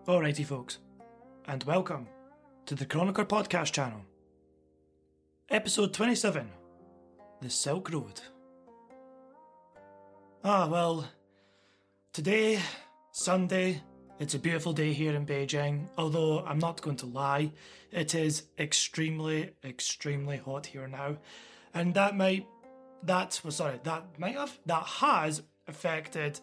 Alrighty folks, and welcome to the Chronicler Podcast channel. Episode 27, The Silk Road. Today, Sunday, it's a beautiful day here in Beijing, although I'm not going to lie, it is extremely hot here now, and that has affected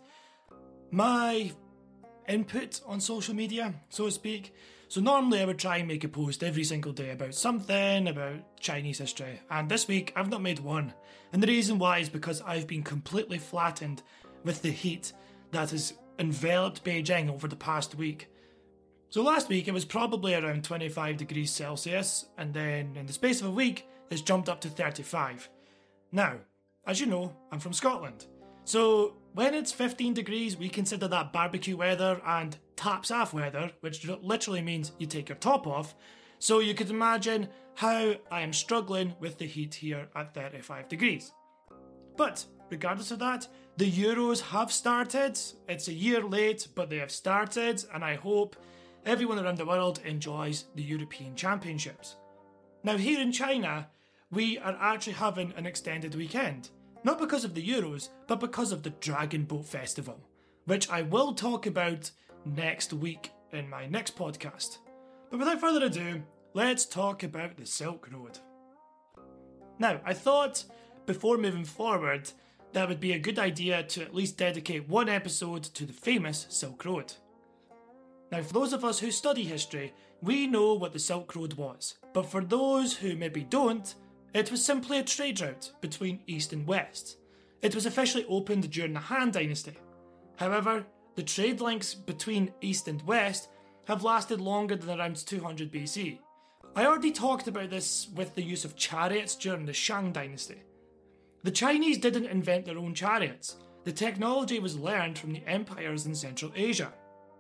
my input on social media, so to speak. So normally I would try and make a post every single day about something, about Chinese history, and this week I've not made one. And the reason why is because I've been completely flattened with the heat that has enveloped Beijing over the past week. So last week it was probably around 25 degrees Celsius, and then in the space of a week it's jumped up to 35. Now, as you know, I'm from Scotland. So when it's 15 degrees, we consider that barbecue weather and taps off weather, which literally means you take your top off. So you could imagine how I am struggling with the heat here at 35 degrees. But regardless of that, the Euros have started. It's a year late, but they have started, and I hope everyone around the world enjoys the European Championships. Now here in China, we are actually having an extended weekend. Not because of the Euros, but because of the Dragon Boat Festival, which I will talk about next week in my next podcast. But without further ado, let's talk about the Silk Road. Now, I thought before moving forward, that would be a good idea to at least dedicate one episode to the famous Silk Road. Now, for those of us who study history, we know what the Silk Road was, but for those who maybe don't, it was simply a trade route between East and West. It was officially opened during the Han Dynasty. However, the trade links between East and West have lasted longer than around 200 BC. I already talked about this with the use of chariots during the Shang Dynasty. The Chinese didn't invent their own chariots. The technology was learned from the empires in Central Asia.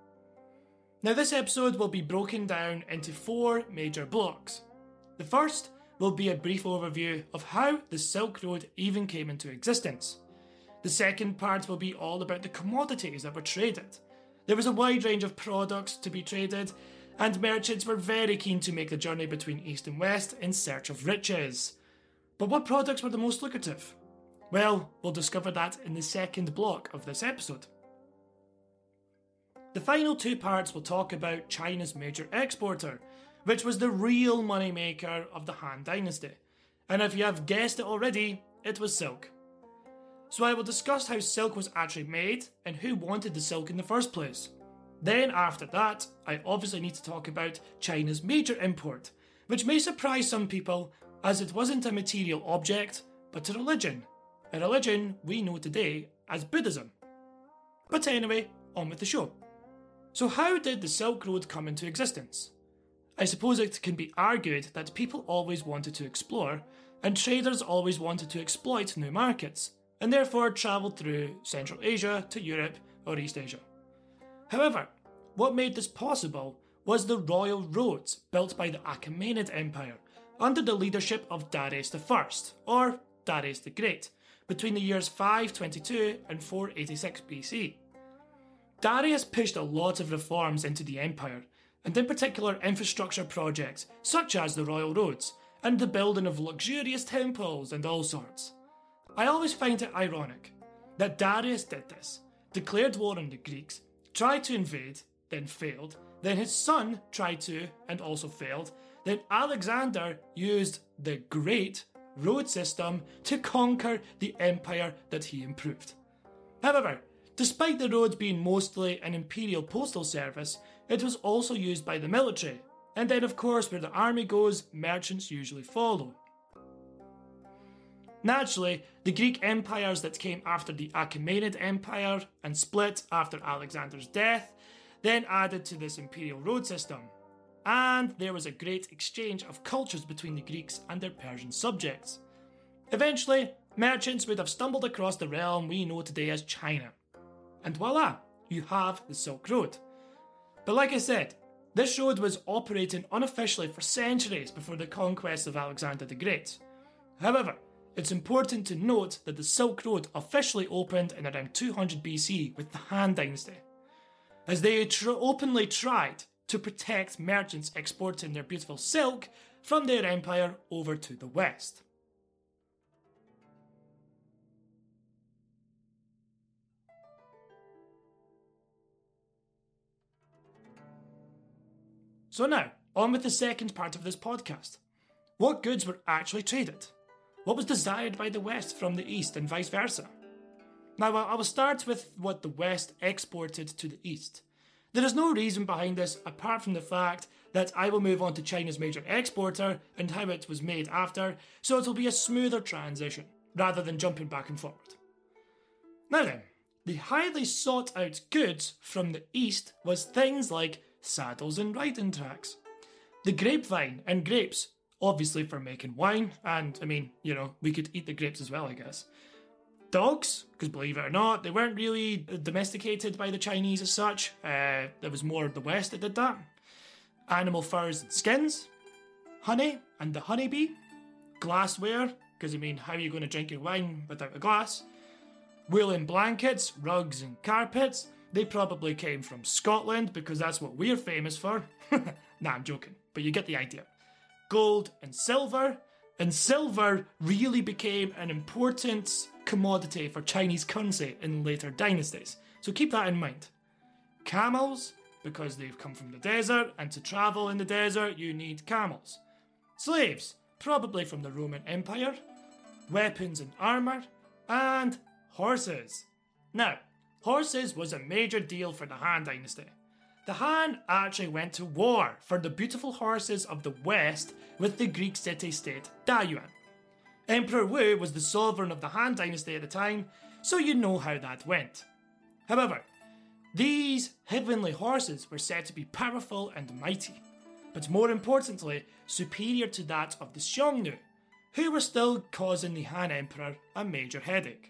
Now this episode will be broken down into 4 major blocks. The first will be a brief overview of how the Silk Road even came into existence. The second part will be all about the commodities that were traded. There was a wide range of products to be traded, and merchants were very keen to make the journey between East and West in search of riches. But what products were the most lucrative? Well, we'll discover that in the second block of this episode. The final 2 parts will talk about China's major exporter, which was the real moneymaker of the Han Dynasty. And if you have guessed it already, it was silk. So I will discuss how silk was actually made and who wanted the silk in the first place. Then after that, I obviously need to talk about China's major import, which may surprise some people as it wasn't a material object, but a religion we know today as Buddhism. But anyway, on with the show. So how did the Silk Road come into existence? I suppose it can be argued that people always wanted to explore, and traders always wanted to exploit new markets, and therefore travelled through Central Asia to Europe or East Asia. However, what made this possible was the royal roads built by the Achaemenid Empire under the leadership of Darius I, or Darius the Great, between the years 522 and 486 BC. Darius pushed a lot of reforms into the empire, and in particular infrastructure projects such as the royal roads and the building of luxurious temples and all sorts. I always find it ironic that Darius did this, declared war on the Greeks, tried to invade, then failed, then his son tried to and also failed, then Alexander used the Great road system to conquer the empire that he improved. However, despite the road being mostly an imperial postal service, it was also used by the military, and then of course where the army goes, merchants usually follow. Naturally, the Greek empires that came after the Achaemenid Empire and split after Alexander's death, then added to this imperial road system. And there was a great exchange of cultures between the Greeks and their Persian subjects. Eventually, merchants would have stumbled across the realm we know today as China. And voila, you have the Silk Road. But like I said, this road was operating unofficially for centuries before the conquest of Alexander the Great. However, it's important to note that the Silk Road officially opened in around 200 BC with the Han Dynasty. as they openly tried to protect merchants exporting their beautiful silk from their empire over to the West. So now, on with the second part of this podcast. What goods were actually traded? What was desired by the West from the East and vice versa? Now, I will start with what the West exported to the East. There is no reason behind this apart from the fact that I will move on to China's major exporter and how it was made after, so it will be a smoother transition, rather than jumping back and forward. Now then, the highly sought out goods from the East was things like saddles and riding tracks, the grapevine and grapes, obviously for making wine, and we could eat the grapes as well, I guess. Dogs, because believe it or not, they weren't really domesticated by the Chinese as such. There was more the West that did that. Animal furs and skins, honey and the honeybee, glassware, because how are you going to drink your wine without a glass? Woolen blankets, rugs and carpets. They probably came from Scotland because that's what we're famous for. Nah, I'm joking, but you get the idea. Gold and silver really became an important commodity for Chinese currency in later dynasties, so keep that in mind. Camels, because they've come from the desert, and to travel in the desert you need camels. Slaves, probably from the Roman Empire. Weapons and armour, and horses. Now, horses was a major deal for the Han Dynasty. The Han actually went to war for the beautiful horses of the West with the Greek city-state Dayuan. Emperor Wu was the sovereign of the Han Dynasty at the time, so you know how that went. However, these heavenly horses were said to be powerful and mighty, but more importantly, superior to that of the Xiongnu, who were still causing the Han Emperor a major headache.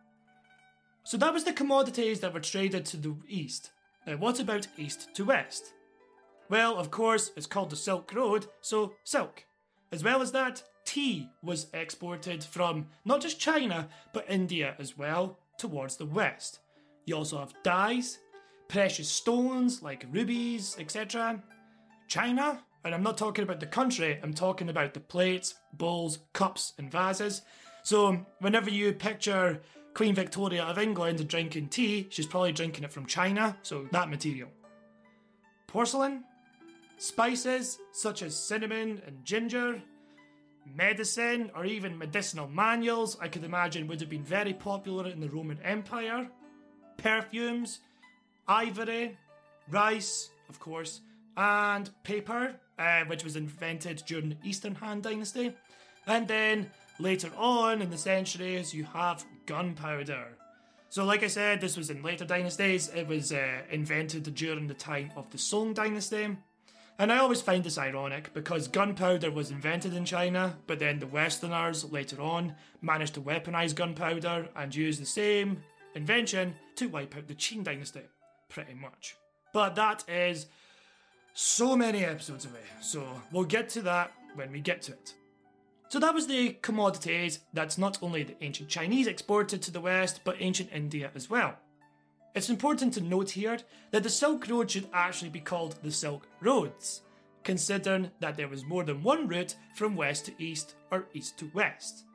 So that was the commodities that were traded to the East. Now what about East to West? Well, of course, it's called the Silk Road, so silk. As well as that, tea was exported from not just China, but India as well, towards the West. You also have dyes, precious stones like rubies, etc. China, and I'm not talking about the country, I'm talking about the plates, bowls, cups and vases. So whenever you picture Queen Victoria of England drinking tea, she's probably drinking it from China, so that material. Porcelain, spices such as cinnamon and ginger, medicine or even medicinal manuals I could imagine would have been very popular in the Roman Empire, perfumes, ivory, rice, of course, and paper, which was invented during the Eastern Han Dynasty, and then later on in the centuries, you have gunpowder. So like I said, this was in later dynasties. It was invented during the time of the Song Dynasty. And I always find this ironic because gunpowder was invented in China, but then the Westerners later on managed to weaponize gunpowder and use the same invention to wipe out the Qin Dynasty, pretty much. But that is so many episodes away, so we'll get to that when we get to it. So that was the commodities that not only the ancient Chinese exported to the West, but ancient India as well. It's important to note here that the Silk Road should actually be called the Silk Roads, considering that there was more than one route from west to east or east to west.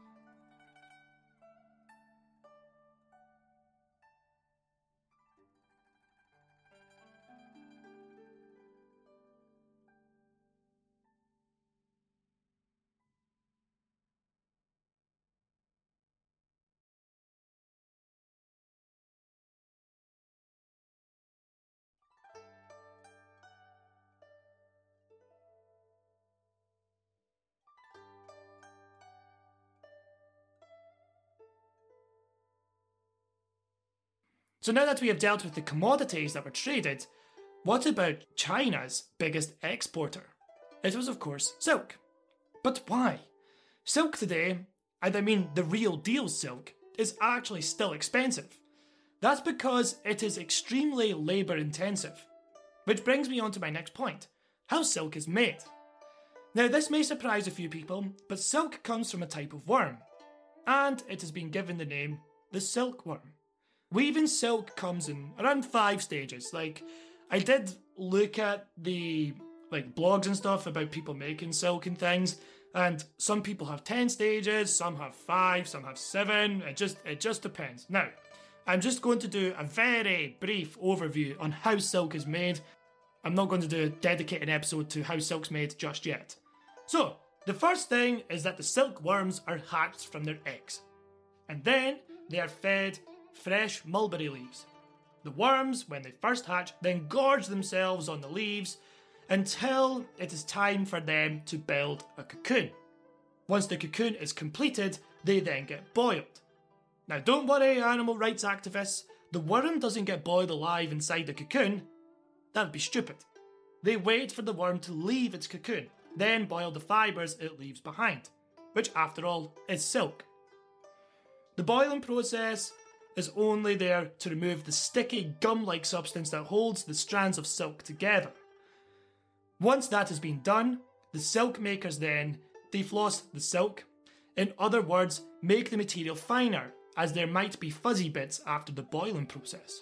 So now that we have dealt with the commodities that were traded, what about China's biggest exporter? It was, of course, silk. But why? Silk today, and I mean the real deal silk, is actually still expensive. That's because it is extremely labour intensive. Which brings me on to my next point, how silk is made. Now this may surprise a few people, but silk comes from a type of worm, and it has been given the name the silkworm. Weaving silk comes in around 5 stages, like I did look at the blogs and stuff about people making silk and things, and some people have 10 stages, some have 5, some have 7. It just depends. Now, I'm just going to do a very brief overview on how silk is made. I'm not going to do a dedicated episode to how silk's made just yet. So, the first thing is that the silkworms are hatched from their eggs, and then they are fed fresh mulberry leaves. The worms, when they first hatch, then gorge themselves on the leaves until it is time for them to build a cocoon. Once the cocoon is completed, they then get boiled. Now don't worry, animal rights activists, the worm doesn't get boiled alive inside the cocoon. That would be stupid. They wait for the worm to leave its cocoon, then boil the fibres it leaves behind, which after all is silk. The boiling process is only there to remove the sticky gum-like substance that holds the strands of silk together. Once that has been done, the silk makers then defloss the silk. In other words, make the material finer, as there might be fuzzy bits after the boiling process.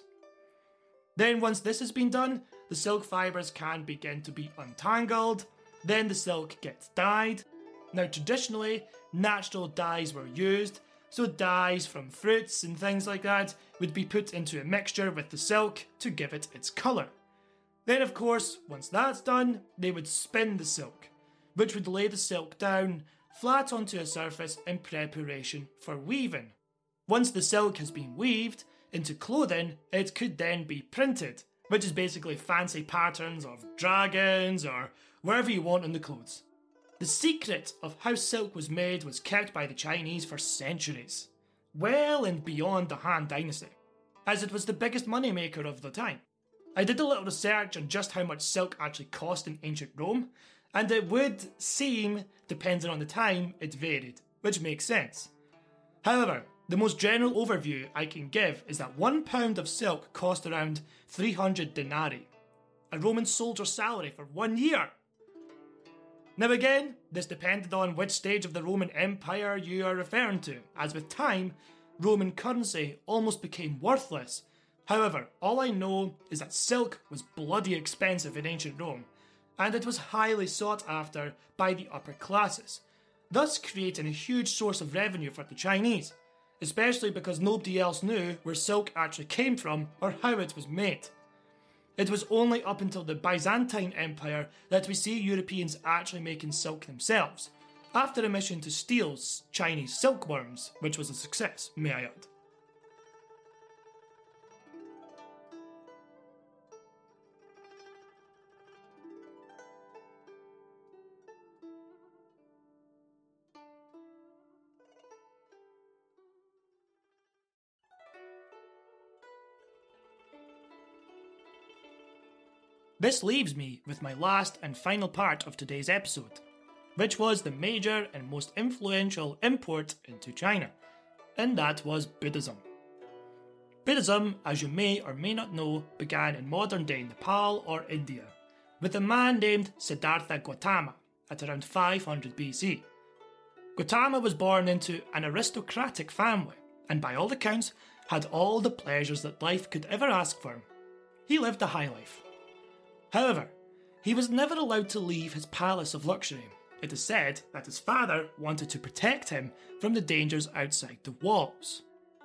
Then once this has been done, the silk fibres can begin to be untangled, then the silk gets dyed. Now traditionally, natural dyes were used, so dyes from fruits and things like that would be put into a mixture with the silk to give it its colour. Then of course, once that's done, they would spin the silk, which would lay the silk down flat onto a surface in preparation for weaving. Once the silk has been weaved into clothing, it could then be printed, which is basically fancy patterns of dragons or wherever you want on the clothes. The secret of how silk was made was kept by the Chinese for centuries, well and beyond the Han Dynasty, as it was the biggest moneymaker of the time. I did a little research on just how much silk actually cost in ancient Rome, and it would seem, depending on the time, it varied, which makes sense. However, the most general overview I can give is that 1 pound of silk cost around 300 denarii, a Roman soldier's salary for 1 year. Now again, this depended on which stage of the Roman Empire you are referring to, as with time, Roman currency almost became worthless. However, all I know is that silk was bloody expensive in ancient Rome, and it was highly sought after by the upper classes, thus creating a huge source of revenue for the Chinese, especially because nobody else knew where silk actually came from or how it was made. It was only up until the Byzantine Empire that we see Europeans actually making silk themselves, after a mission to steal Chinese silkworms, which was a success, may I add. This leaves me with my last and final part of today's episode, which was the major and most influential import into China, and that was Buddhism. Buddhism, as you may or may not know, began in modern-day Nepal or India, with a man named Siddhartha Gautama at around 500 BC. Gautama was born into an aristocratic family, and by all accounts, had all the pleasures that life could ever ask for. He lived a high life. However, he was never allowed to leave his palace of luxury. It is said that his father wanted to protect him from the dangers outside the walls.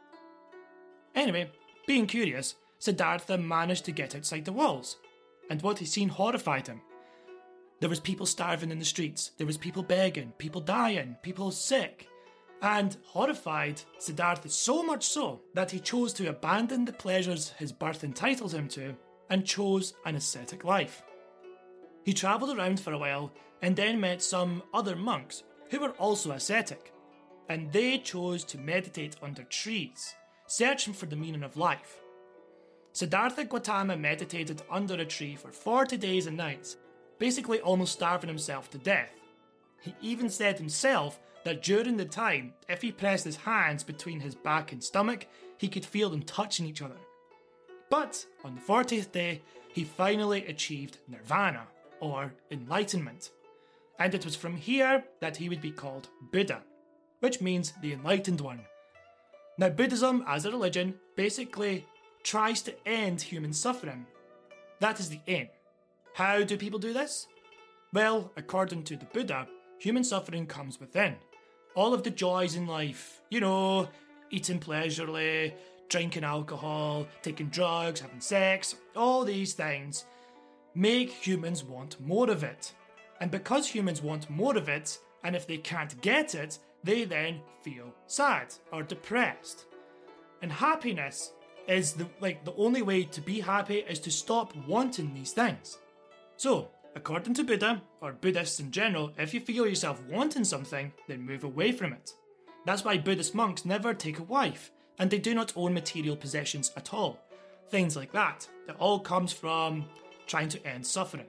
Anyway, being curious, Siddhartha managed to get outside the walls, and what he seen horrified him. There was people starving in the streets, there was people begging, people dying, people sick, and horrified Siddhartha so much so that he chose to abandon the pleasures his birth entitled him to and chose an ascetic life. He travelled around for a while and then met some other monks who were also ascetic, and they chose to meditate under trees, searching for the meaning of life. Siddhartha Gautama meditated under a tree for 40 days and nights, basically almost starving himself to death. He even said himself that during the time, if he pressed his hands between his back and stomach, he could feel them touching each other. But on the 40th day, he finally achieved nirvana, or enlightenment. And it was from here that he would be called Buddha, which means the enlightened one. Now Buddhism as a religion basically tries to end human suffering. That is the aim. How do people do this? Well, according to the Buddha, human suffering comes within. All of the joys in life, eating pleasurably, drinking alcohol, taking drugs, having sex, all these things make humans want more of it. And because humans want more of it, and if they can't get it, they then feel sad or depressed. And happiness is the only way to be happy is to stop wanting these things. So, according to Buddha, or Buddhists in general, if you feel yourself wanting something, then move away from it. That's why Buddhist monks never take a wife, and they do not own material possessions at all. Things like that. It all comes from trying to end suffering.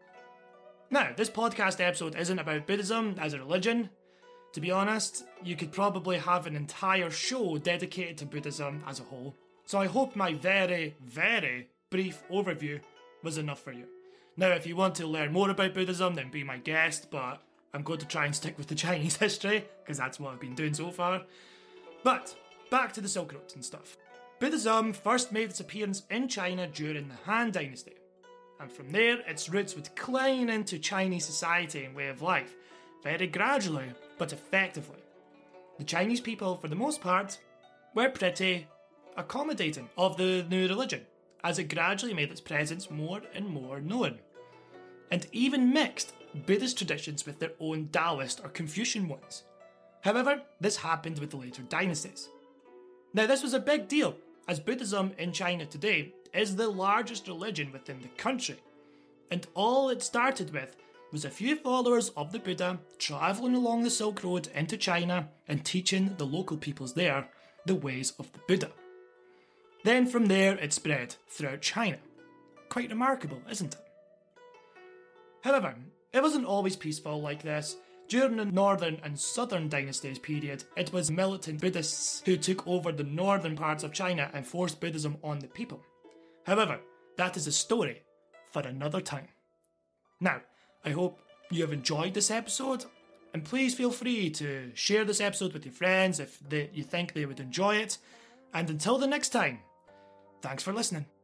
Now, this podcast episode isn't about Buddhism as a religion. To be honest, you could probably have an entire show dedicated to Buddhism as a whole. So I hope my very, very brief overview was enough for you. Now, if you want to learn more about Buddhism, then be my guest, but I'm going to try and stick with the Chinese history, because that's what I've been doing so far. But, back to the Silk Road and stuff. Buddhism first made its appearance in China during the Han Dynasty. And from there, its roots would climb into Chinese society and way of life, very gradually, but effectively. The Chinese people, for the most part, were pretty accommodating of the new religion, as it gradually made its presence more and more known, and even mixed Buddhist traditions with their own Taoist or Confucian ones. However, this happened with the later dynasties. Now, this was a big deal, as Buddhism in China today is the largest religion within the country, and all it started with was a few followers of the Buddha travelling along the Silk Road into China and teaching the local peoples there the ways of the Buddha. Then from there it spread throughout China. Quite remarkable, isn't it? However, it wasn't always peaceful like this. During the Northern and Southern Dynasties period, it was militant Buddhists who took over the northern parts of China and forced Buddhism on the people. However, that is a story for another time. Now, I hope you have enjoyed this episode, and please feel free to share this episode with your friends if you think they would enjoy it. And until the next time, thanks for listening.